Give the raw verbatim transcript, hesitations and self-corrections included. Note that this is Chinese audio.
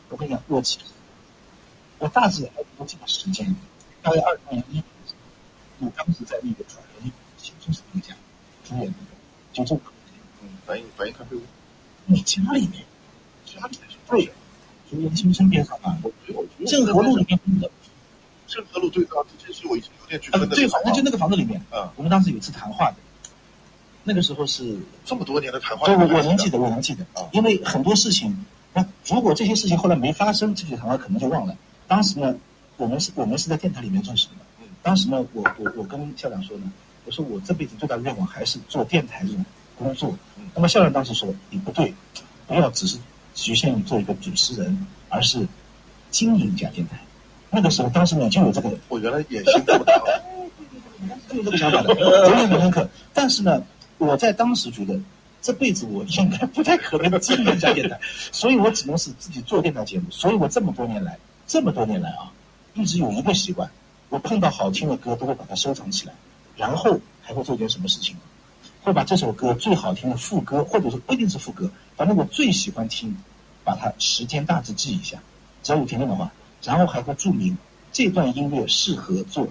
我跟你讲，我其实我大致还不记得时间，大概二零零一年，我当时在那个主人新中是那家主演那个，就这个， 嗯，反映反映咖啡屋， 你家里面， 家里面是对，主人新生边上啊， 我觉得我觉得郑和路里面的。 郑和路对啊，这是我以前有点去呃， 分的。 对，反正就那个房子里面， 啊、嗯， 我们当时有一次谈话的，那个时候是这么多年的谈话， 对，我我能记得，我能记得啊， 因为很多事情，那如果这些事情后来没发生，这些谈话可能就忘了。当时呢，我们是我们是在电台里面认识的，嗯，当时呢，我我我跟校长说呢，我说我这辈子最大的愿望还是做电台这种工作，嗯，那么校长当时说你不对，不要只是局限于做一个主持人，而是经营一家电台。那个时候，当时呢就有这个， 我原来野心这么大， 就有这个想法的，我也很深刻。但是呢，我在当时觉得，这辈子我应该不太可能经营一家电台，所以我只能是自己做电台节目。所以我这么多年来，这么多年来啊，一直有一个习惯，我碰到好听的歌都会把它收藏起来，然后还会做点什么事情，会把这首歌最好听的副歌，或者说不一定是副歌，反正我最喜欢听，把它时间大致记一下，只要有听见的话，然后还会注明这段音乐适合做